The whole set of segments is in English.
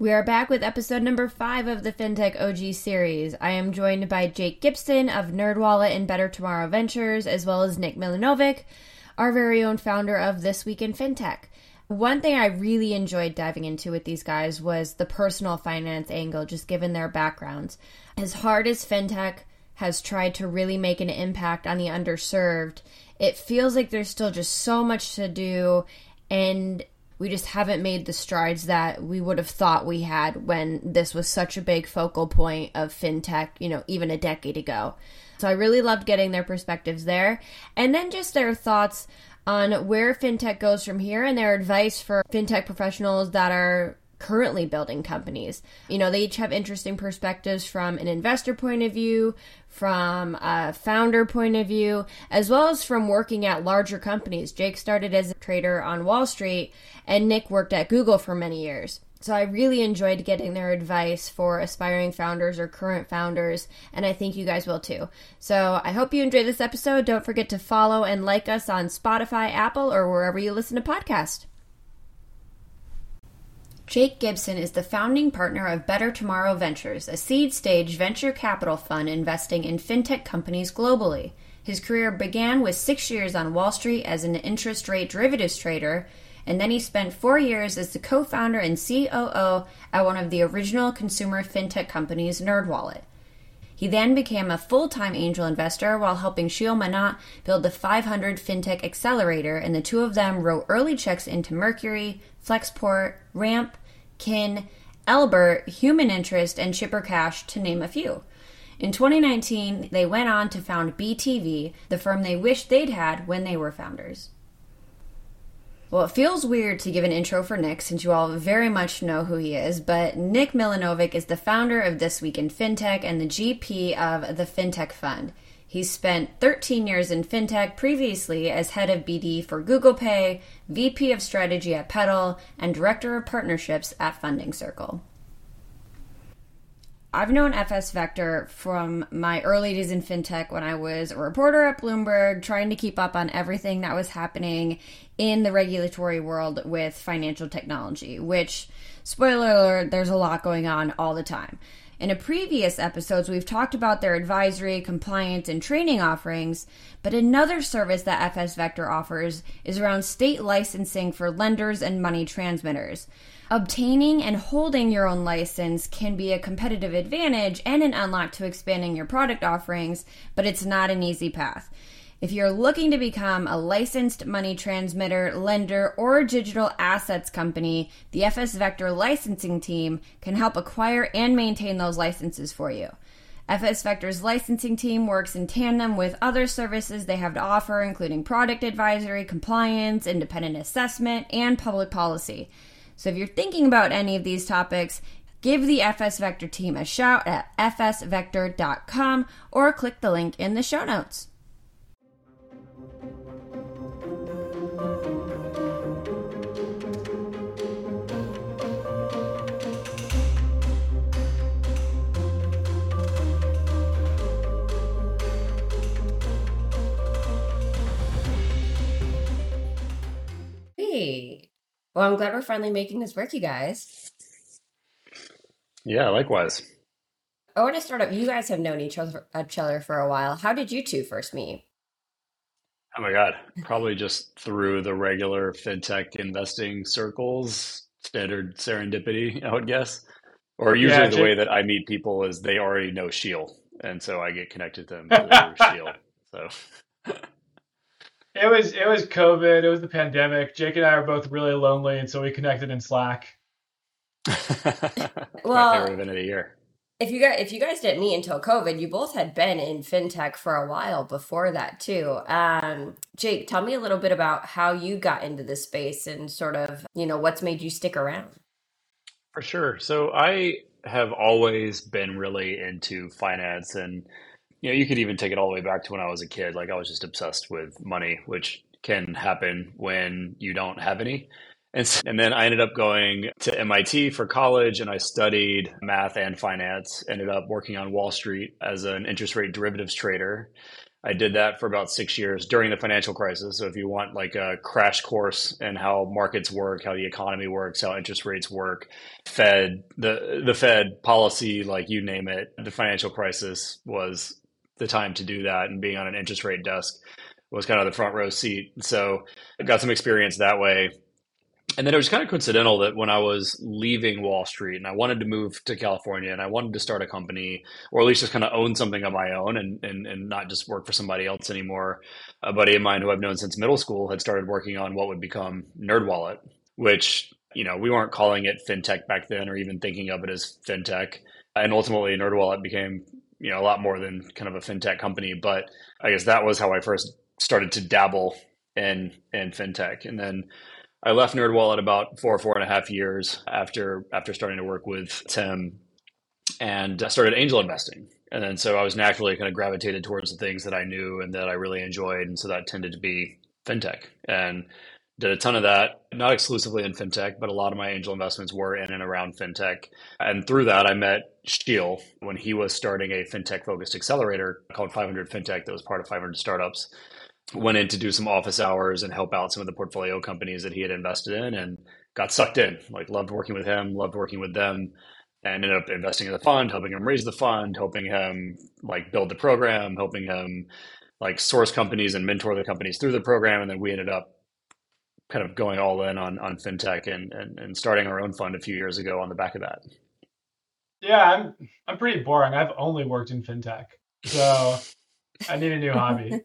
We are back with episode number 5 of the FinTech OG series. I am joined by Jake Gibson of NerdWallet and Better Tomorrow Ventures, as well as Nick Milanovic, our very own founder of This Week in FinTech. One thing I really enjoyed diving into with these guys was the personal finance angle, just given their backgrounds. As hard as FinTech has tried to really make an impact on the underserved, it feels like there's still just so much to do, and we just haven't made the strides that we would have thought we had when this was such a big focal point of FinTech, even a decade ago. So I really loved getting their perspectives there. And then just their thoughts on where FinTech goes from here and their advice for FinTech professionals that are currently building companies. They each have interesting perspectives from an investor point of view, from a founder point of view, as well as from working at larger companies. Jake started as a trader on Wall Street, and Nick worked at Google for many years. So I really enjoyed getting their advice for aspiring founders or current founders, and I think you guys will too. So I hope you enjoyed this episode. Don't forget to follow and like us on Spotify, Apple, or wherever you listen to podcasts. Jake Gibson is the founding partner of Better Tomorrow Ventures, a seed-stage venture capital fund investing in fintech companies globally. His career began with 6 years on Wall Street as an interest rate derivatives trader, and then he spent 4 years as the co-founder and COO at one of the original consumer fintech companies, NerdWallet. He then became a full-time angel investor while helping Sheel Manat build the 500 Fintech Accelerator, and the two of them wrote early checks into Mercury, Flexport, Ramp, Kin, Elbert, Human Interest, and Chipper Cash, to name a few. In 2019, they went on to found BTV, the firm they wished they'd had when they were founders. Well, it feels weird to give an intro for Nick since you all very much know who he is, but Nick Milanovic is the founder of This Week in FinTech and the GP of the FinTech Fund. He's spent 13 years in FinTech, previously as head of BD for Google Pay, VP of Strategy at Petal, and Director of Partnerships at Funding Circle. I've known FS Vector from my early days in FinTech when I was a reporter at Bloomberg, trying to keep up on everything that was happening in the regulatory world with financial technology, which, spoiler alert, there's a lot going on all the time. In a previous episodes, we've talked about their advisory, compliance, and training offerings, but another service that FS Vector offers is around state licensing for lenders and money transmitters. Obtaining and holding your own license can be a competitive advantage and an unlock to expanding your product offerings, but it's not an easy path. If you're looking to become a licensed money transmitter, lender, or digital assets company, the FS Vector licensing team can help acquire and maintain those licenses for you. FS Vector's licensing team works in tandem with other services they have to offer, including product advisory, compliance, independent assessment, and public policy. So if you're thinking about any of these topics, give the FS Vector team a shout at fsvector.com or click the link in the show notes. Hey. Well, I'm glad we're finally making this work, you guys. Yeah, likewise. I want to start up. You guys have known each other for a while. How did you two first meet? Oh my God. Probably just through the regular fintech investing circles, standard serendipity, I would guess. Or usually the way that I meet people is they already know Sheel, and so I get connected to them through Sheel. So It was COVID. It was the pandemic. Jake and I are both really lonely, and so we connected in Slack. Well, my favorite event of the year. If you guys didn't meet until COVID, you both had been in fintech for a while before that too. Jake, tell me a little bit about how you got into this space and sort of, what's made you stick around. For sure. So I have always been really into finance, and you could even take it all the way back to when I was a kid. Like I was just obsessed with money, which can happen when you don't have any. And then I ended up going to MIT for college, and I studied math and finance, ended up working on Wall Street as an interest rate derivatives trader. I did that for about 6 years during the financial crisis. So if you want like a crash course in how markets work, how the economy works, how interest rates work, the Fed policy, like you name it, the financial crisis was the time to do that. And being on an interest rate desk was kind of the front row seat. So I got some experience that way. And then it was kind of coincidental that when I was leaving Wall Street and I wanted to move to California and I wanted to start a company or at least just kind of own something of my own and not just work for somebody else anymore, a buddy of mine who I've known since middle school had started working on what would become NerdWallet, which, we weren't calling it fintech back then or even thinking of it as fintech. And ultimately NerdWallet became, a lot more than kind of a fintech company. But I guess that was how I first started to dabble in fintech. And then I left NerdWallet about 4.5 years after starting to work with Tim and started angel investing. And then so I was naturally kind of gravitated towards the things that I knew and that I really enjoyed. And so that tended to be fintech and did a ton of that, not exclusively in fintech, but a lot of my angel investments were in and around fintech. And through that, I met Sheil when he was starting a fintech focused accelerator called 500 Fintech that was part of 500 Startups. Went in to do some office hours and help out some of the portfolio companies that he had invested in and got sucked in. Like loved working with him, loved working with them, and ended up investing in the fund, helping him raise the fund, helping him like build the program, helping him like source companies and mentor the companies through the program. And then we ended up kind of going all in on fintech and starting our own fund a few years ago on the back of that. Yeah, I'm pretty boring. I've only worked in fintech. So I need a new hobby.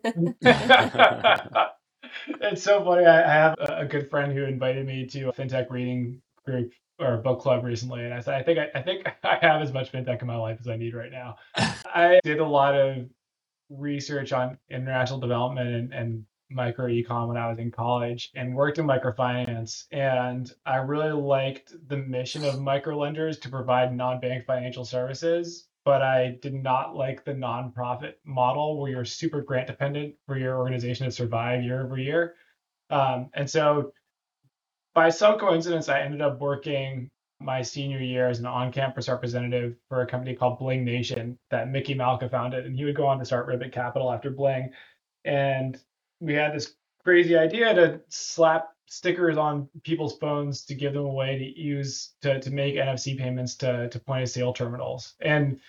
It's so funny. I have a good friend who invited me to a fintech reading group or book club recently, and I said, I think I have as much fintech in my life as I need right now. I did a lot of research on international development and micro econ when I was in college and worked in microfinance. And I really liked the mission of microlenders to provide non-bank financial services, but I did not like the nonprofit model where you're super grant dependent for your organization to survive year over year. And so by some coincidence, I ended up working my senior year as an on-campus representative for a company called Bling Nation that Mickey Malka founded. And he would go on to start Ribbit Capital after Bling. And we had this crazy idea to slap stickers on people's phones to give them a way to use to make NFC payments to point of sale terminals. And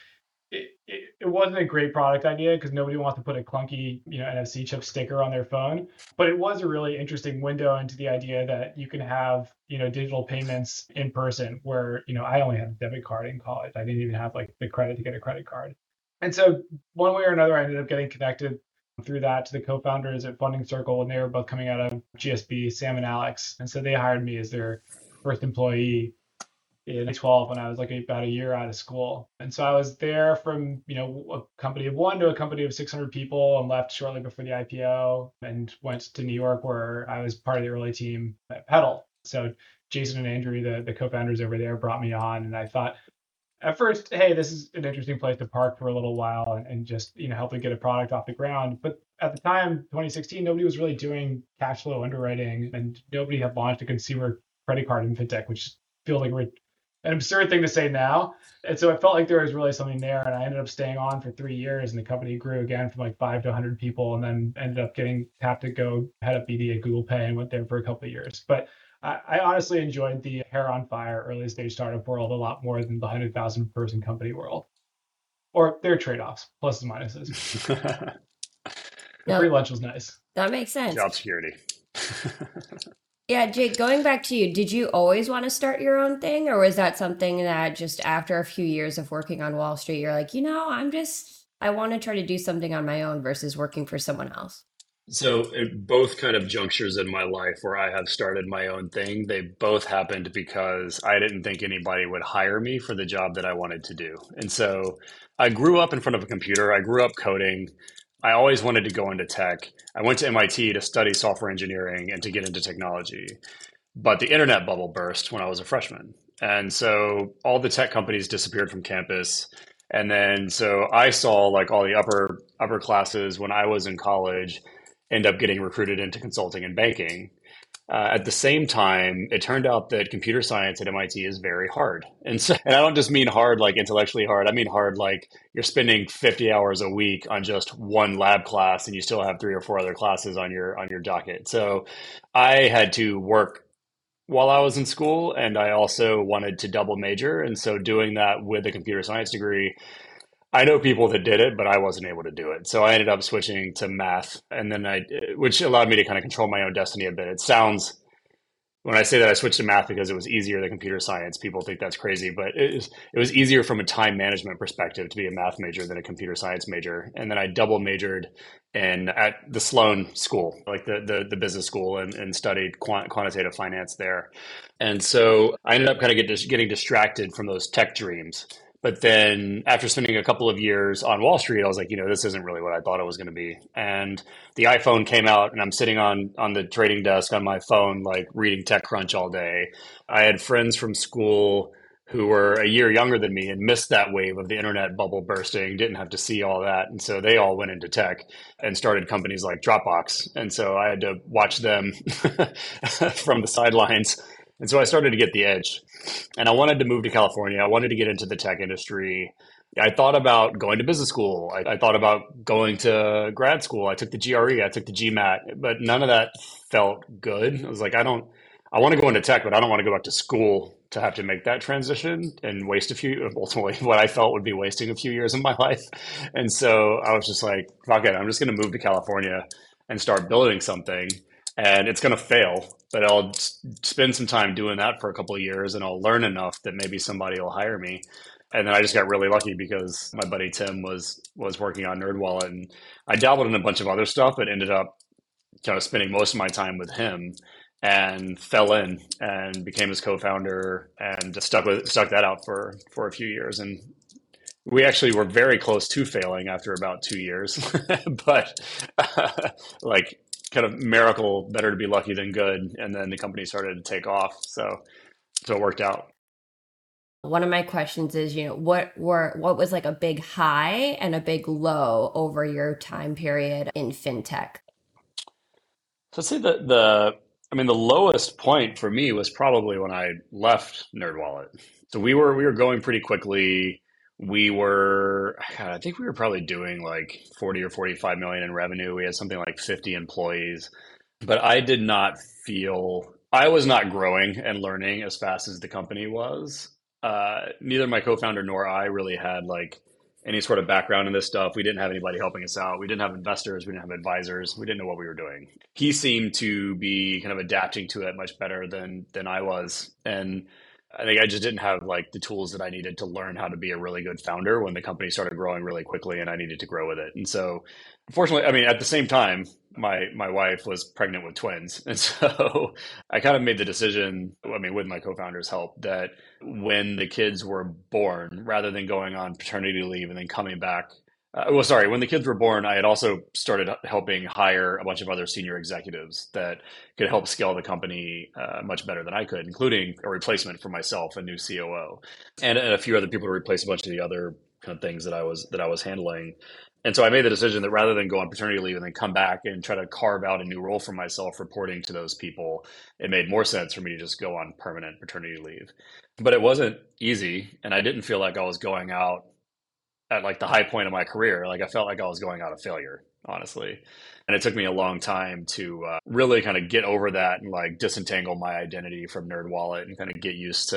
it wasn't a great product idea because nobody wants to put a clunky NFC chip sticker on their phone, but it was a really interesting window into the idea that you can have digital payments in person where I only had a debit card in college. I didn't even have like the credit to get a credit card. And so one way or another I ended up getting connected through that to the co-founders at Funding Circle, and they were both coming out of GSB, Sam and Alex. And so they hired me as their first employee in 2012 when I was like about a year out of school. And so I was there from, a company of one to a company of 600 people and left shortly before the IPO and went to New York where I was part of the early team at Pedal. So Jason and Andrew, the co-founders over there, brought me on, and I thought at first, hey, this is an interesting place to park for a little while and just, help it get a product off the ground. But at the time, 2016, nobody was really doing cash flow underwriting and nobody had launched a consumer credit card in fintech, which feels like an absurd thing to say now. And so it felt like there was really something there. And I ended up staying on for 3 years, and the company grew again from like 5 to 100 people, and then ended up getting tapped to go head up BD at Google Pay and went there for a couple of years. But I honestly enjoyed the hair on fire early stage startup world a lot more than the 100,000 person company world. Or their trade-offs, pluses and minuses. The free lunch was nice. That makes sense. Job security. Yeah, Jake, going back to you, did you always want to start your own thing, or was that something that just after a few years of working on Wall Street, you're like, I want to try to do something on my own versus working for someone else? So at both kind of junctures in my life where I have started my own thing, they both happened because I didn't think anybody would hire me for the job that I wanted to do. And so I grew up in front of a computer. I grew up coding. I always wanted to go into tech. I went to MIT to study software engineering and to get into technology. But the internet bubble burst when I was a freshman. And so all the tech companies disappeared from campus. And then so I saw like all the upper classes when I was in college end up getting recruited into consulting and banking. At the same time, it turned out that computer science at MIT is very hard. And I don't just mean hard like intellectually hard. I mean hard like you're spending 50 hours a week on just one lab class and you still have three or four other classes on your docket. So I had to work while I was in school, and I also wanted to double major. And so doing that with a computer science degree, I know people that did it, but I wasn't able to do it. So I ended up switching to math, and then which allowed me to kind of control my own destiny a bit. It sounds, when I say that I switched to math because it was easier than computer science, people think that's crazy, but it was easier from a time management perspective to be a math major than a computer science major. And then I double majored at the Sloan School, like the business school, and studied quantitative finance there. And so I ended up kind of getting distracted from those tech dreams. But then after spending a couple of years on Wall Street, I was like, this isn't really what I thought it was going to be. And the iPhone came out, and I'm sitting on the trading desk on my phone, like reading TechCrunch all day. I had friends from school who were a year younger than me and missed that wave of the internet bubble bursting, didn't have to see all that. And so they all went into tech and started companies like Dropbox. And so I had to watch them from the sidelines. And so I started to get the edge, and I wanted to move to California. I wanted to get into the tech industry. I thought about going to business school. I thought about going to grad school. I took the GRE, I took the GMAT, but none of that felt good. I was like, I want to go into tech, but I don't want to go back to school to have to make that transition and ultimately what I felt would be wasting a few years of my life. And so I was just like, fuck it, I'm just going to move to California and start building something. And it's going to fail, but I'll spend some time doing that for a couple of years, and I'll learn enough that maybe somebody will hire me. And then I just got really lucky because my buddy Tim was working on NerdWallet, and I dabbled in a bunch of other stuff, but ended up kind of spending most of my time with him, and fell in and became his co-founder, and just stuck that out for a few years. And we actually were very close to failing after about 2 years, but like, kind of miracle, better to be lucky than good. And then the company started to take off. So it worked out. One of my questions is, what was like a big high and a big low over your time period in fintech? So I'd say the lowest point for me was probably when I left NerdWallet. So we were going pretty quickly. I think we were probably doing like 40 or 45 million in revenue. We had something like 50 employees, but I was not growing and learning as fast as the company was. Neither my co-founder nor I really had like any sort of background in this stuff. We didn't have anybody helping us out. We didn't have investors. We didn't have advisors. We didn't know what we were doing. He seemed to be kind of adapting to it much better than I was. And I think I just didn't have like the tools that I needed to learn how to be a really good founder when the company started growing really quickly, and I needed to grow with it. And so unfortunately, at the same time, my wife was pregnant with twins. And so I kind of made the decision, with my co-founder's help, that when the kids were born, rather than going on paternity leave and then coming back, when the kids were born, I had also started helping hire a bunch of other senior executives that could help scale the company much better than I could, including a replacement for myself, a new COO, and a few other people to replace a bunch of the other kind of things that I was handling. And so I made the decision that rather than go on paternity leave and then come back and try to carve out a new role for myself reporting to those people, it made more sense for me to just go on permanent paternity leave. But it wasn't easy, and I didn't feel like I was going out at like the high point of my career. Like I felt like I was going out of failure, honestly. And it took me a long time to really kind of get over that and like disentangle my identity from NerdWallet and kind of get used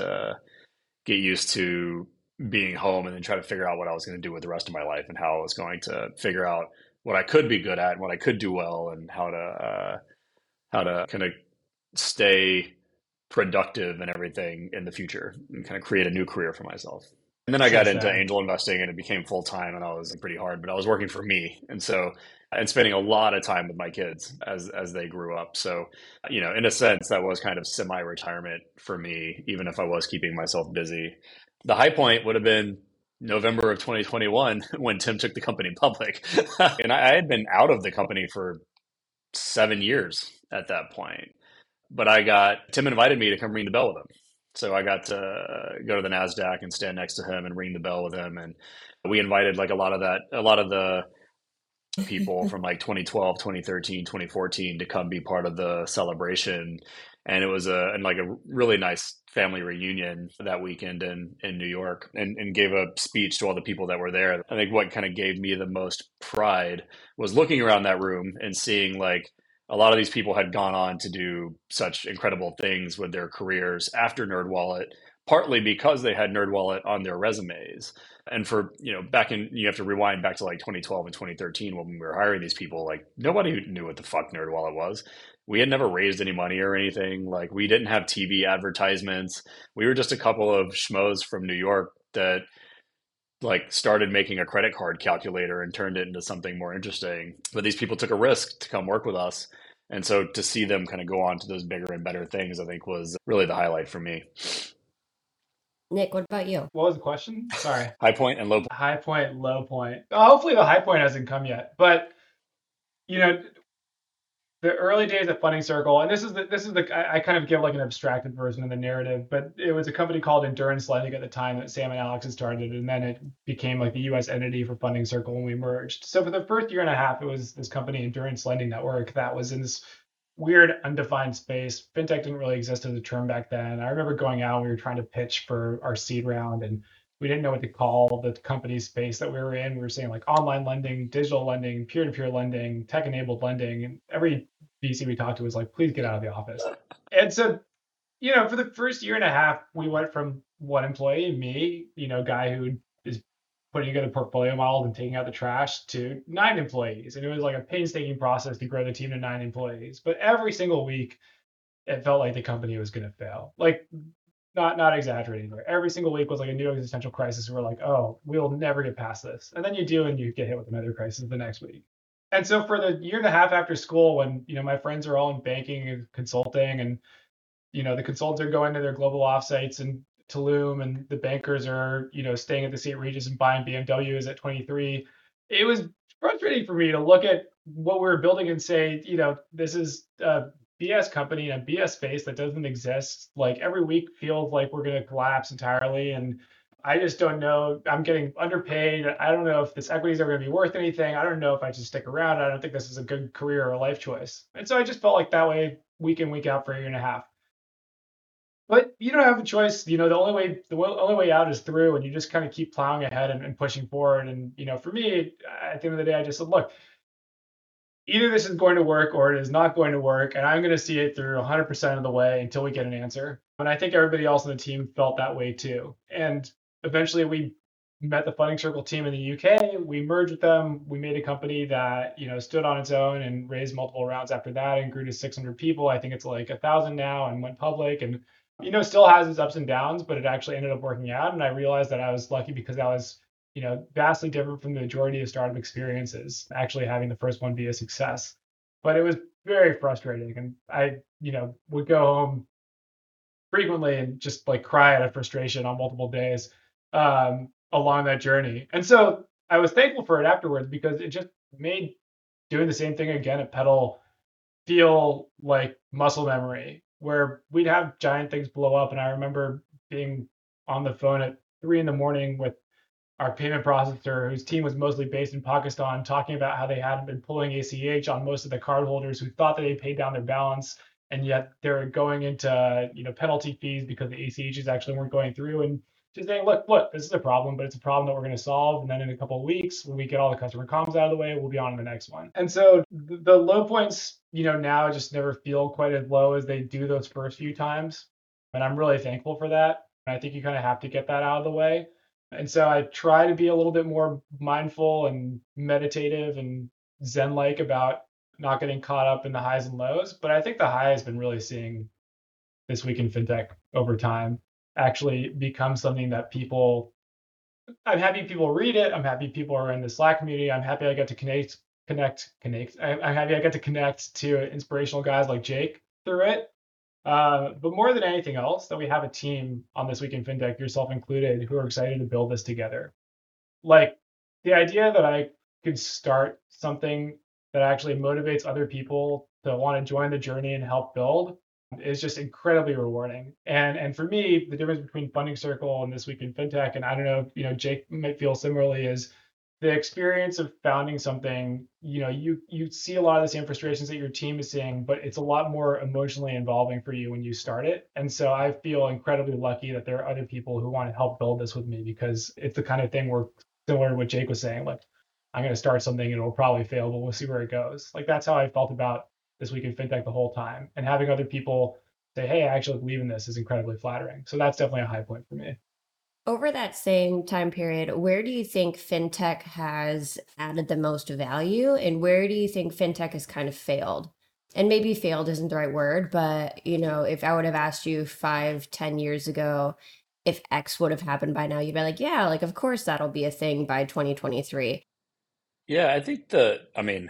to being home, and then try to figure out what I was going to do with the rest of my life and how I was going to figure out what I could be good at and what I could do well, and how to kind of stay productive and everything in the future and kind of create a new career for myself. And then I got into angel investing, and it became full time, and I was pretty hard, but I was working for me. And spending a lot of time with my kids as they grew up. So, in a sense, that was kind of semi-retirement for me, even if I was keeping myself busy. The high point would have been November of 2021 when Tim took the company public. And I had been out of the company for 7 years at that point. But Tim invited me to come ring the bell with him. So I got to go to the NASDAQ and stand next to him and ring the bell with him. And we invited like a lot of the people from like 2012, 2013, 2014 to come be part of the celebration. And it was a really nice family reunion that weekend in New York, and gave a speech to all the people that were there. I think what kind of gave me the most pride was looking around that room and seeing like a lot of these people had gone on to do such incredible things with their careers after NerdWallet, partly because they had NerdWallet on their resumes. And for, you have to rewind back to like 2012 and 2013 when we were hiring these people, like nobody knew what the fuck NerdWallet was. We had never raised any money or anything. Like we didn't have TV advertisements. We were just a couple of schmoes from New York that like started making a credit card calculator and turned it into something more interesting. But these people took a risk to come work with us. And so to see them kind of go on to those bigger and better things, I think was really the highlight for me. Nick, what about you? What was the question? Sorry. High point and low point. High point, low point. Hopefully the high point hasn't come yet. But you know, the early days of Funding Circle, and I kind of give like an abstracted version of the narrative, but it was a company called Endurance Lending at the time that Sam and Alex had started, and then it became like the U.S. entity for Funding Circle when we merged. So for the first year and a half, it was this company, Endurance Lending Network, that was in this weird undefined space. Fintech didn't really exist as a term back then. I remember going out, we were trying to pitch for our seed round, and we didn't know what to call the company space that we were in. We were saying like online lending, digital lending, peer-to-peer lending, tech-enabled lending, and every VC we talked to was like, please get out of the office. And so, for the first year and a half, we went from one employee, me, guy who is putting together portfolio models and taking out the trash, to 9 employees. And it was like a painstaking process to grow the team to 9 employees. But every single week, it felt like the company was going to fail. Like, not exaggerating. Every single week was like a new existential crisis. We're like, oh, we'll never get past this. And then you do, and you get hit with another crisis the next week. And so for the year and a half after school, when my friends are all in banking and consulting, and the consultants are going to their global offsites in Tulum, and the bankers are staying at the St. Regis and buying BMWs at 23, it was frustrating for me to look at what we were building and say, this is a BS company in a BS space that doesn't exist. Like every week feels like we're going to collapse entirely, and I just don't know. I'm getting underpaid. I don't know if this equities are going to be worth anything. I don't know if I should stick around. I don't think this is a good career or a life choice. And so I just felt like that way week in, week out for a year and a half. But you don't have a choice. The only way out is through, and you just kind of keep plowing ahead and pushing forward. And for me, at the end of the day, I just said, look, either this is going to work or it is not going to work, and I'm going to see it through 100% of the way until we get an answer. And I think everybody else on the team felt that way too. And eventually we met the Funding Circle team in the UK. We merged with them. We made a company that, stood on its own and raised multiple rounds after that and grew to 600 people. I think it's like 1,000 now, and went public, and, still has its ups and downs, but it actually ended up working out. And I realized that I was lucky because I was, vastly different from the majority of startup experiences, actually having the first one be a success. But it was very frustrating. And I, would go home frequently and just like cry out of frustration on multiple days along that journey. And so I was thankful for it afterwards, because it just made doing the same thing again at Petal feel like muscle memory, where we'd have giant things blow up. And I remember being on the phone at 3 a.m. with our payment processor, whose team was mostly based in Pakistan, talking about how they hadn't been pulling ACH on most of the cardholders who thought that they paid down their balance, and yet they're going into penalty fees because the ACHs actually weren't going through. And just saying, look, this is a problem, but it's a problem that we're going to solve. And then in a couple of weeks, when we get all the customer comms out of the way, we'll be on to the next one. And so the low points, now just never feel quite as low as they do those first few times. And I'm really thankful for that. And I think you kind of have to get that out of the way. And so I try to be a little bit more mindful and meditative and Zen-like about not getting caught up in the highs and lows. But I think the high has been really seeing This Week in FinTech over time actually become something that I'm happy people read it. I'm happy people are in the Slack community. I'm happy I get to connect. I'm happy I get to connect to inspirational guys like Jake through it. But more than anything else, that we have a team on This Week in FinTech, yourself included, who are excited to build this together. Like the idea that I could start something that actually motivates other people to want to join the journey and help build is just incredibly rewarding. And for me, the difference between Funding Circle and This Week in FinTech, and I don't know, Jake might feel similarly, is the experience of founding something, you see a lot of the same frustrations that your team is seeing, but it's a lot more emotionally involving for you when you start it. And so I feel incredibly lucky that there are other people who want to help build this with me, because it's the kind of thing where, similar to what Jake was saying, like, I'm going to start something and it'll probably fail, but we'll see where it goes. Like, that's how I felt about This Week in Fintech the whole time. And having other people say, hey, I actually believe in this, is incredibly flattering. So that's definitely a high point for me. Over that same time period, where do you think fintech has added the most value, and where do you think fintech has kind of failed? And maybe failed isn't the right word, but if I would have asked you 5, 10 years ago if X would have happened by now, you'd be like, yeah, like of course that'll be a thing by 2023. Yeah, I think I mean,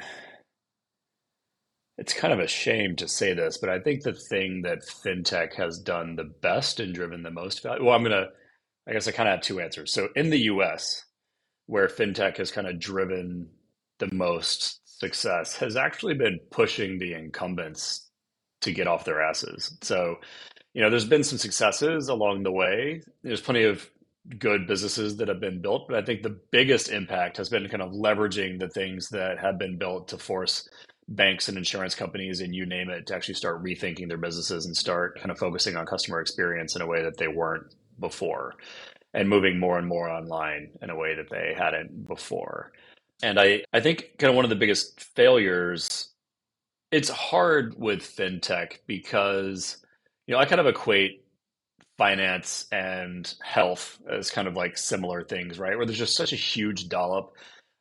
it's kind of a shame to say this, but I think the thing that fintech has done the best and driven the most value. Well, I guess I kind of have two answers. So in the US, where fintech has kind of driven the most success, has actually been pushing the incumbents to get off their asses. So, there's been some successes along the way. There's plenty of good businesses that have been built, but I think the biggest impact has been kind of leveraging the things that have been built to force banks and insurance companies and you name it to actually start rethinking their businesses and start kind of focusing on customer experience in a way that they weren't before, and moving more and more online in a way that they hadn't before. And I think kind of one of the biggest failures, it's hard with fintech because, I kind of equate finance and health as kind of like similar things, right? Where there's just such a huge dollop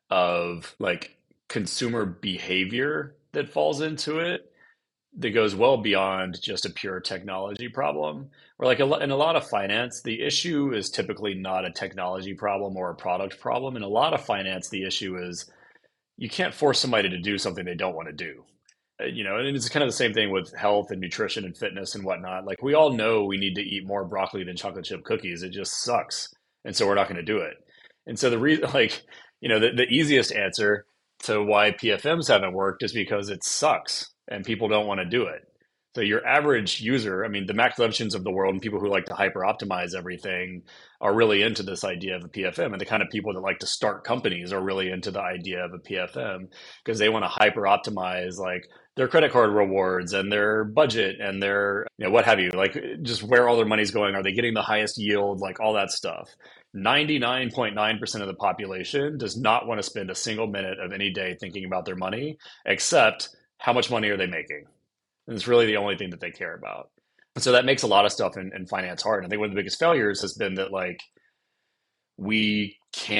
of like consumer behavior that falls into it that goes well beyond just a pure technology problem. Or like in a lot of finance, the issue is typically not a technology problem or a product problem. In a lot of finance, the issue is you can't force somebody to do something they don't want to do. And it's kind of the same thing with health and nutrition and fitness and whatnot. Like we all know we need to eat more broccoli than chocolate chip cookies. It just sucks. And so we're not going to do it. And so the reason, like, the easiest answer to why PFMs haven't worked is because it sucks and people don't want to do it. So your average user, I mean, the Max Levchins of the world and people who like to hyper optimize everything are really into this idea of a PFM. And the kind of people that like to start companies are really into the idea of a PFM because they want to hyper optimize like their credit card rewards and their budget and their, what have you, like just where all their money's going. Are they getting the highest yield? Like all that stuff. 99.9% of the population does not want to spend a single minute of any day thinking about their money, except how much money are they making? And it's really the only thing that they care about. And so that makes a lot of stuff in finance hard. And I think one of the biggest failures has been that like we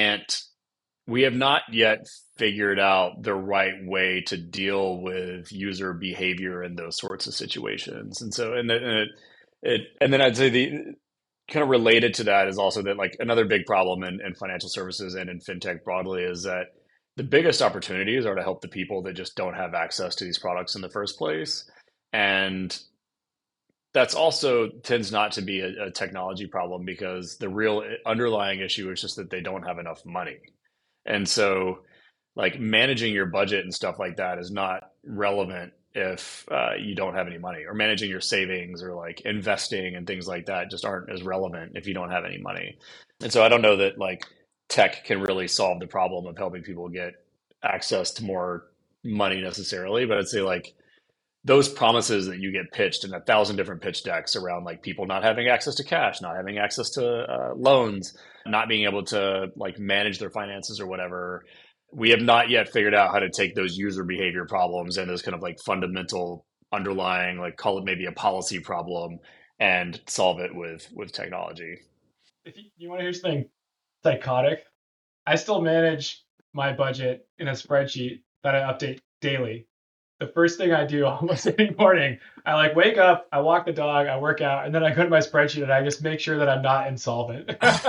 have not yet figured out the right way to deal with user behavior in those sorts of situations. And so, and then I'd say the kind of related to that is also that like another big problem in financial services and in fintech broadly is that the biggest opportunities are to help the people that just don't have access to these products in the first place. And that's also tends not to be a technology problem because the real underlying issue is just that they don't have enough money. And so like managing your budget and stuff like that is not relevant if you don't have any money, or managing your savings or like investing and things like that just aren't as relevant if you don't have any money. And so I don't know that like tech can really solve the problem of helping people get access to more money necessarily, but I'd say like those promises that you get pitched in 1,000 different pitch decks around like people not having access to cash, not having access to loans, not being able to like manage their finances or whatever. We have not yet figured out how to take those user behavior problems and those kind of like fundamental underlying, like call it maybe a policy problem, and solve it with technology. If you want to hear something psychotic, I still manage my budget in a spreadsheet that I update daily. The first thing I do almost every morning, I like wake up, I walk the dog, I work out, and then I go to my spreadsheet and I just make sure that I'm not insolvent.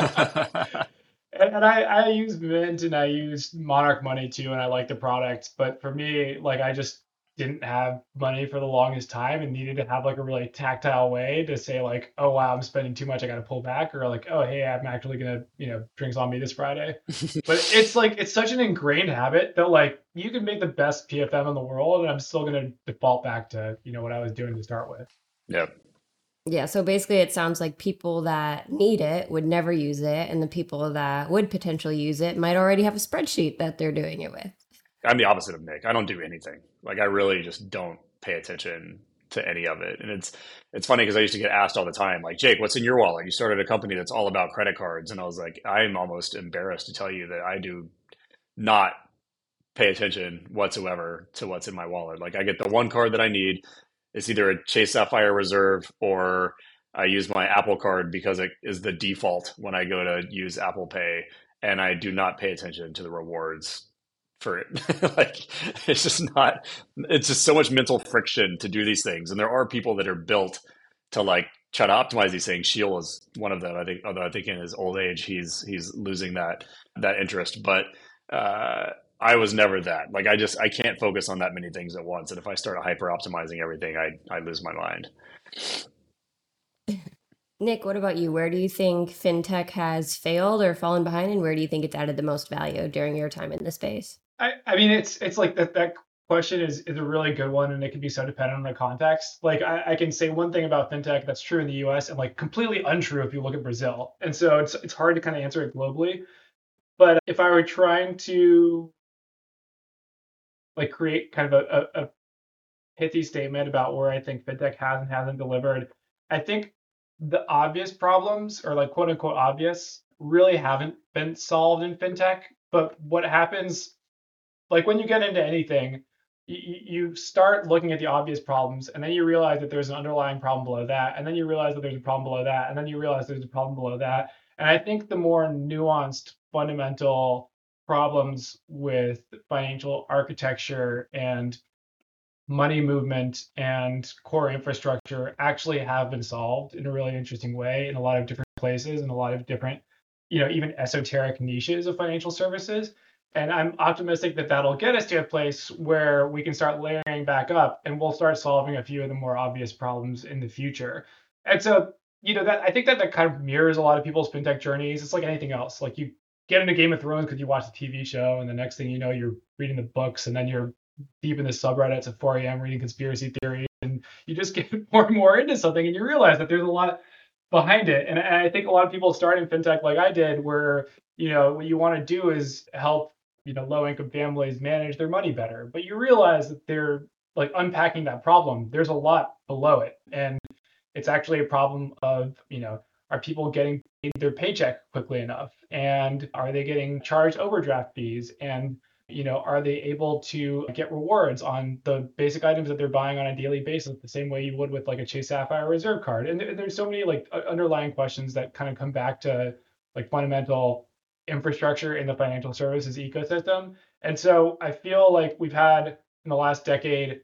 And I use Mint and I use Monarch Money too, and I like the product. But for me, like I just didn't have money for the longest time and needed to have like a really tactile way to say like, oh wow, I'm spending too much, I got to pull back, or like, oh hey, I'm actually gonna drinks on me this Friday. But it's like it's such an ingrained habit that like you can make the best PFM in the world, and I'm still gonna default back to what I was doing to start with. Yep. Yeah, so basically it sounds like people that need it would never use it, and the people that would potentially use it might already have a spreadsheet that they're doing it with. I'm the opposite of Nick. I don't do anything. Like I really just don't pay attention to any of it. And it's funny because I used to get asked all the time, like, Jake, what's in your wallet? You started a company that's all about credit cards. And I was like, I'm almost embarrassed to tell you that I do not pay attention whatsoever to what's in my wallet. Like I get the one card that I need. It's either a Chase Sapphire Reserve or I use my Apple Card because it is the default when I go to use Apple Pay, and I do not pay attention to the rewards for it. Like it's just not. It's just so much mental friction to do these things, and there are people that are built to like try to optimize these things. Sheil is one of them. I think, although I think in his old age he's losing that interest, but. I was never that. Like I can't focus on that many things at once. And if I start hyper optimizing everything, I lose my mind. Nick, what about you? Where do you think fintech has failed or fallen behind, and where do you think it's added the most value during your time in the space? I mean, it's like that question is a really good one, and it can be so dependent on the context. Like I can say one thing about fintech that's true in the U.S. and like completely untrue if you look at Brazil, and so it's hard to kind of answer it globally. But if I were trying to like create kind of a pithy statement about where I think fintech has and hasn't delivered, I think the obvious problems, or like quote unquote obvious, really haven't been solved in fintech. But what happens, like when you get into anything, you start looking at the obvious problems, and then you realize that there's an underlying problem below that, and then you realize that there's a problem below that, and then you realize there's a problem below that. And I think the more nuanced, fundamental problems with financial architecture and money movement and core infrastructure actually have been solved in a really interesting way in a lot of different places and a lot of different, even esoteric niches of financial services. And I'm optimistic that that'll get us to a place where we can start layering back up and we'll start solving a few of the more obvious problems in the future. And so, that I think that kind of mirrors a lot of people's fintech journeys. It's like anything else. Like you get into Game of Thrones because you watch the TV show, and the next thing you know, you're reading the books, and then you're deep in the subreddits at 4 a.m. reading conspiracy theories, and you just get more and more into something, and you realize that there's a lot behind it. And I think a lot of people start in fintech like I did, where what you want to do is help low income families manage their money better, but you realize that they're like unpacking that problem. There's a lot below it, and it's actually a problem of are people getting their paycheck quickly enough, and are they getting charged overdraft fees, and are they able to get rewards on the basic items that they're buying on a daily basis, the same way you would with like a Chase Sapphire Reserve card? And there's so many like underlying questions that kind of come back to like fundamental infrastructure in the financial services ecosystem. And so I feel like we've had in the last decade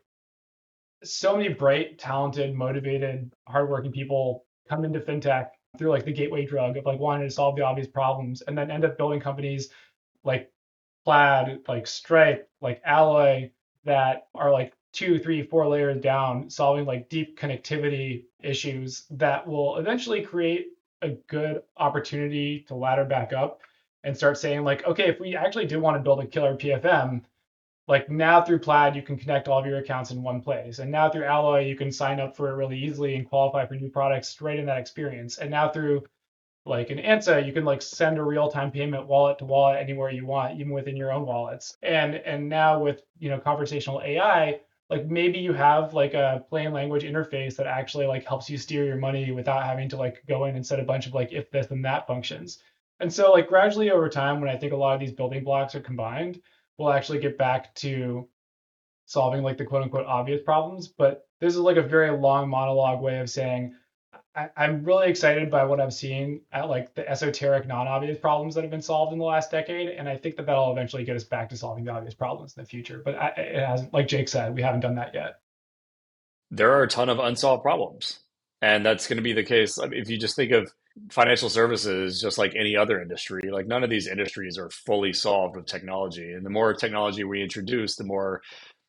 so many bright, talented, motivated, hardworking people come into fintech through like the gateway drug of like wanting to solve the obvious problems, and then end up building companies like Plaid, like Stripe, like Alloy, that are like 2, 3, 4 layers down, solving like deep connectivity issues that will eventually create a good opportunity to ladder back up and start saying like, okay, if we actually did want to build a killer PFM, like now through Plaid, you can connect all of your accounts in one place. And now through Alloy, you can sign up for it really easily and qualify for new products right in that experience. And now through like an Ansa, you can like send a real-time payment wallet to wallet anywhere you want, even within your own wallets. And now with conversational AI, like maybe you have like a plain language interface that actually like helps you steer your money without having to like go in and set a bunch of like if this and that functions. And so like gradually over time, when I think a lot of these building blocks are combined, we'll actually get back to solving like the quote unquote obvious problems. But this is like a very long monologue way of saying I'm really excited by what I'm seeing at like the esoteric, non-obvious problems that have been solved in the last decade, and I think that that'll eventually get us back to solving the obvious problems in the future. But it hasn't, like Jake said, we haven't done that yet. There are a ton of unsolved problems, and that's going to be the case. I mean, if you just think of financial services, just like any other industry, like none of these industries are fully solved with technology. And the more technology we introduce, the more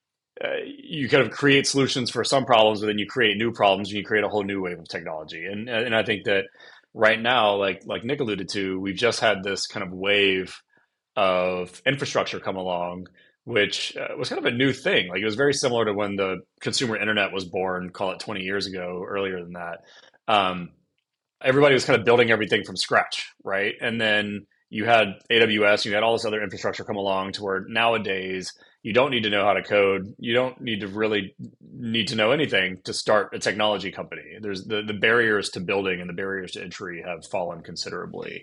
you kind of create solutions for some problems, but then you create new problems and you create a whole new wave of technology. And I think that right now, like Nick alluded to, we've just had this kind of wave of infrastructure come along, which was kind of a new thing. Like it was very similar to when the consumer internet was born, call it 20 years ago, earlier than that. everybody was kind of building everything from scratch, right? And then you had AWS, you had all this other infrastructure come along to where nowadays you don't need to know how to code. You don't need to really need to know anything to start a technology company. There's the barriers to building and the barriers to entry have fallen considerably.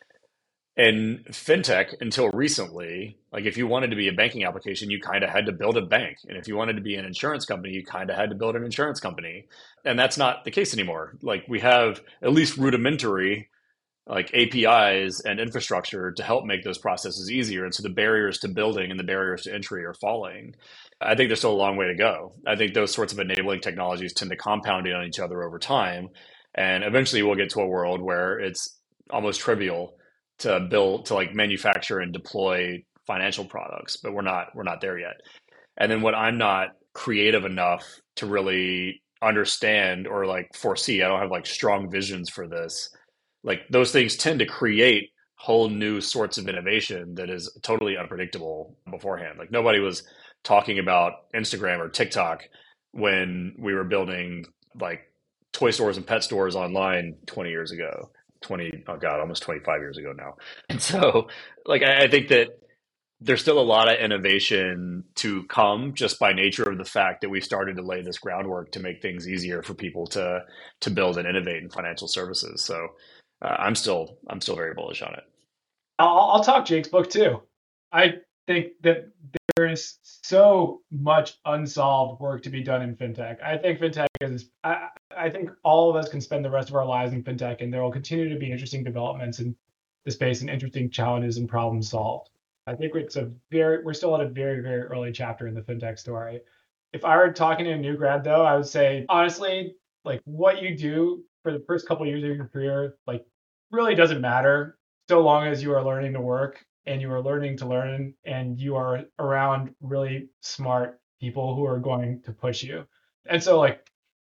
And fintech, until recently, like if you wanted to be a banking application, you kind of had to build a bank. And if you wanted to be an insurance company, you kind of had to build an insurance company. And that's not the case anymore. Like we have at least rudimentary like APIs and infrastructure to help make those processes easier. And so the barriers to building and the barriers to entry are falling. I think there's still a long way to go. I think those sorts of enabling technologies tend to compound in on each other over time. And eventually we'll get to a world where it's almost trivial to build, to like manufacture and deploy financial products, but we're not there yet. And then what I'm not creative enough to really understand or like foresee, I don't have like strong visions for this. Like those things tend to create whole new sorts of innovation that is totally unpredictable beforehand. Like nobody was talking about Instagram or TikTok when we were building like toy stores and pet stores online 20 years ago. Almost 25 years ago now. And so like I think that there's still a lot of innovation to come just by nature of the fact that we started to lay this groundwork to make things easier for people to build and innovate in financial services. So I'm still very bullish on it. I'll talk Jake's book too. I think that there is so much unsolved work to be done in fintech. I think fintech is, I think all of us can spend the rest of our lives in fintech, and there will continue to be interesting developments in the space and interesting challenges and problems solved. I think we're still at a very, very early chapter in the fintech story. If I were talking to a new grad though, I would say, honestly, like what you do for the first couple of years of your career, like really doesn't matter so long as you are learning to work and you are learning to learn and you are around really smart people who are going to push you. And so like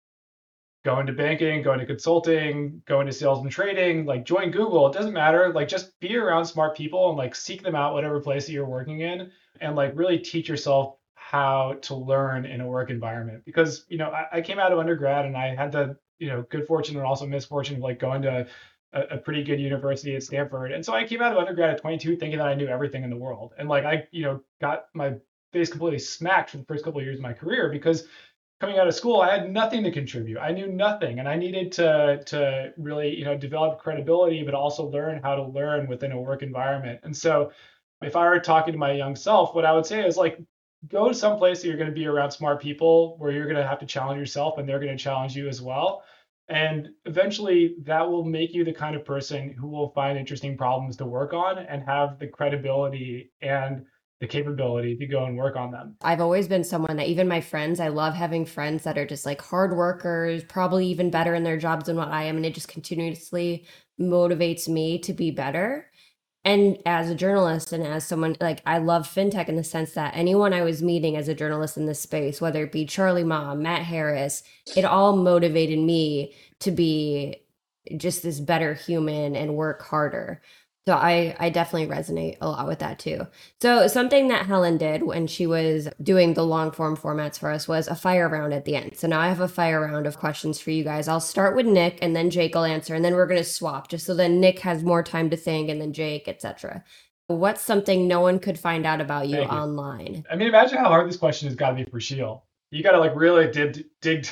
going to banking, going to consulting, going to sales and trading, like join Google, it doesn't matter. Like just be around smart people and like seek them out, whatever place that you're working in, and like really teach yourself how to learn in a work environment. Because, I came out of undergrad and I had the, good fortune and also misfortune of like going to a pretty good university at Stanford. And so I came out of undergrad at 22 thinking that I knew everything in the world. And like I, got my face completely smacked for the first couple of years of my career because coming out of school, I had nothing to contribute. I knew nothing. And I needed to really, develop credibility, but also learn how to learn within a work environment. And so if I were talking to my young self, what I would say is like, go to some place that you're going to be around smart people where you're going to have to challenge yourself and they're going to challenge you as well. And eventually that will make you the kind of person who will find interesting problems to work on and have the credibility and the capability to go and work on them. I've always been someone that even my friends, I love having friends that are just like hard workers, probably even better in their jobs than what I am. And it just continuously motivates me to be better. And as a journalist and as someone like I love fintech in the sense that anyone I was meeting as a journalist in this space, whether it be Charlie Ma, Matt Harris, it all motivated me to be just this better human and work harder. So I definitely resonate a lot with that too. So something that Helen did when she was doing the long form formats for us was a fire round at the end. So now I have a fire round of questions for you guys. I'll start with Nick and then Jake will answer and then we're going to swap just so then Nick has more time to think and then Jake, etc. What's something no one could find out about you online? I mean, imagine how hard this question has got to be for Sheil. You got to like really dig dig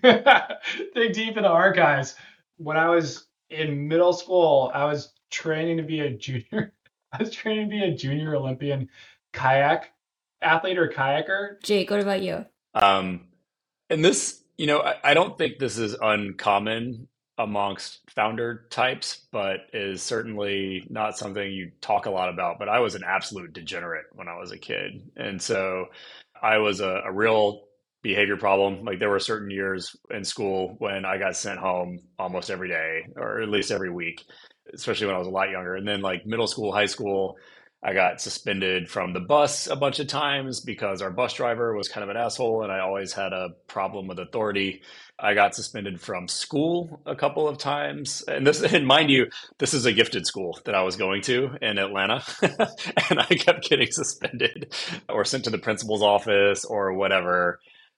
deep in the archives. When I was in middle school, I was training to be a junior. I was training to be a junior Olympian kayak athlete or kayaker. Jake, what about you? And this, I don't think this is uncommon amongst founder types, but is certainly not something you talk a lot about. But I was an absolute degenerate when I was a kid. And so I was a real behavior problem. Like there were certain years in school when I got sent home almost every day, or at least every week, especially when I was a lot younger. And then like middle school, high school, I got suspended from the bus a bunch of times because our bus driver was kind of an asshole and I always had a problem with authority. I got suspended from school a couple of times. And mind you, this is a gifted school that I was going to in Atlanta. And I kept getting suspended or sent to the principal's office or whatever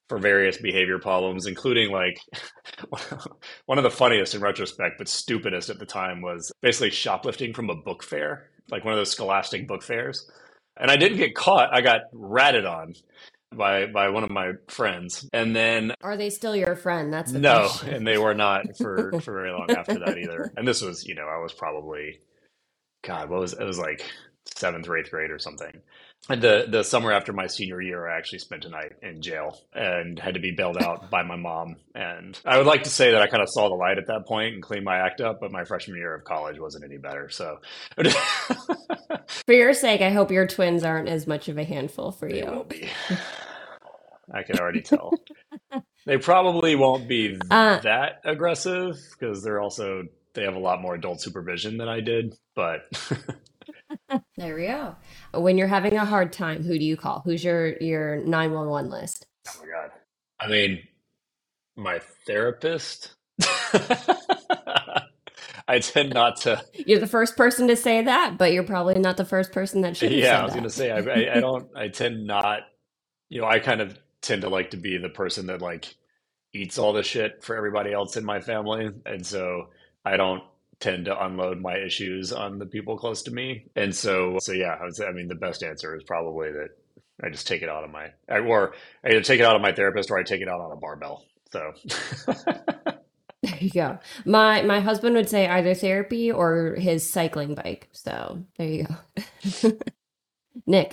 for various behavior problems, including like one of the funniest in retrospect, but stupidest at the time was basically shoplifting from a book fair, like one of those scholastic book fairs. And I didn't get caught. I got ratted on by one of my friends. And then Are they still your friend? That's the no, question. and they were not for very long after that either. And this was, I was probably, God, it was like seventh or eighth grade or something. And the summer after my senior year, I actually spent a night in jail and had to be bailed out by my mom. And I would like to say that I kind of saw the light at that point and cleaned my act up, but my freshman year of college wasn't any better. So For your sake, I hope your twins aren't as much of a handful for they you. will be. I can already tell. They probably won't be that aggressive because they have a lot more adult supervision than I did, but There we go. When you're having a hard time, who do you call? Who's your 911 list? oh my God. I mean, my therapist. I tend not to. You're the first person to say that, but you're probably not the first person that should have Yeah, said I was that. going to say, I don't, I tend not, I kind of tend to like to be the person that like eats all the shit for everybody else in my family. And so I don't tend to unload my issues on the people close to me. And so yeah, I would say, I mean, the best answer is probably that I just take it out of or I either take it out of my therapist or I take it out on a barbell. So There you go. My husband would say either therapy or his cycling bike. So there you go. Nick.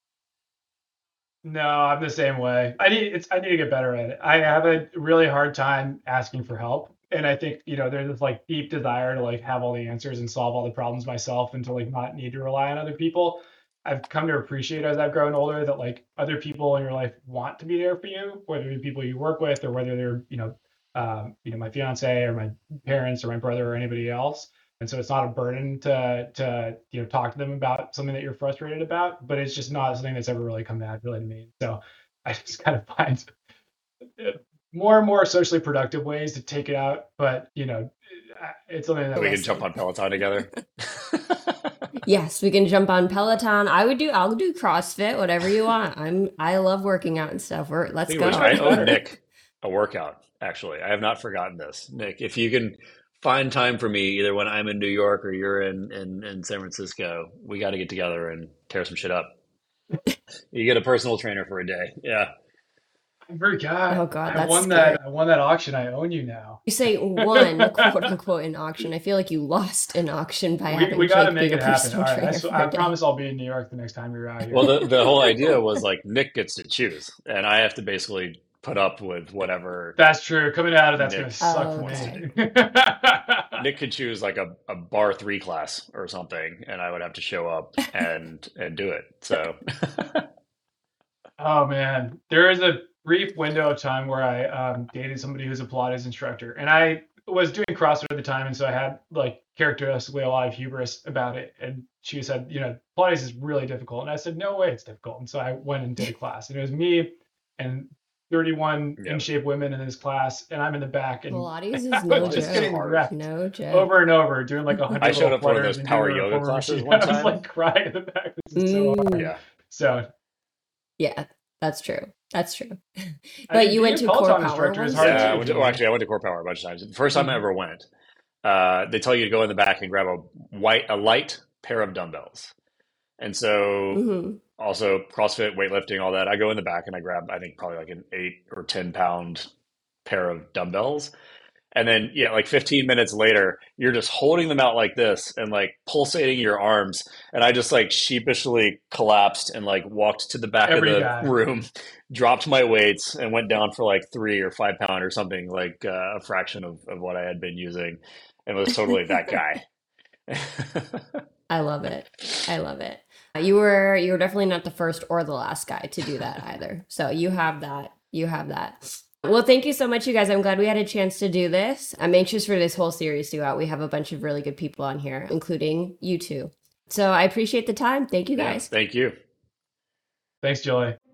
No, I'm the same way. I need to get better at it. I have a really hard time asking for help. And I think, there's this like deep desire to like have all the answers and solve all the problems myself and to like not need to rely on other people. I've come to appreciate as I've grown older that like other people in your life want to be there for you, whether they're people you work with or whether they're, my fiance or my parents or my brother or anybody else. And so it's not a burden to talk to them about something that you're frustrated about, but it's just not something that's ever really come naturally to me. So I just kind of find more and more socially productive ways to take it out, but it's something that we can jump on Peloton together. Yes, we can jump on Peloton. I'll do CrossFit, whatever you want. I love working out and stuff. Let's go. I owe Nick a workout, actually. I have not forgotten this. Nick, if you can find time for me, either when I'm in New York or you're in San Francisco, we got to get together and tear some shit up. You get a personal trainer for a day. Yeah. I forgot. Oh God, I won that auction. I own you now. You say won, quote unquote, an auction. I feel like you lost an auction by having we got to Jake make be it a happen. personal All trainer right, for I a day. promise I'll be in New York the next time you're out here. Well, the whole idea was like Nick gets to choose, and I have to basically put up with whatever. That's true. Coming out of that's Nick. going to suck Oh, for okay. me. Nick could choose like a bar 3 class or something, and I would have to show up and do it. So, Oh man, there is a brief window of time where I dated somebody who's a Pilates instructor, and I was doing CrossFit at the time, and so I had like characteristically a lot of hubris about it. And she said, Pilates is really difficult, and I said, no way, it's difficult. And so I went and did a class, and it was me and 31 in shape women in this class, and I'm in the back, and Pilates is I no was just getting joke. wrecked No joke. over and over, doing like 100 I showed little up for one of flutters those and power doing a yoga forward classes machine. one I was time. like crying in the back. This is so hard. yeah. So Yeah, that's true. That's true. I But mean, you being went a to Core Peloton Power instructor is once? hard Yeah, too. I went to Core Power a bunch of times. The first time I ever went, they tell you to go in the back and grab a light pair of dumbbells. And so hmm also CrossFit, weightlifting, all that. I go in the back and I grab, I think probably like an 8 or 10 pound pair of dumbbells. And then, like 15 minutes later, you're just holding them out like this and like pulsating your arms. And I just like sheepishly collapsed and like walked to the back Every of the guy. room, dropped my weights and went down for like 3 or 5 pound or something, like a fraction of what I had been using. And was totally that guy. I love it. I love it. You were definitely not the first or the last guy to do that either. So you have that. You have that. Well, thank you so much, you guys. I'm glad we had a chance to do this. I'm anxious for this whole series to go out. We have a bunch of really good people on here, including you two. So I appreciate the time. Thank you, Yeah, guys. thank you. Thanks, Julie.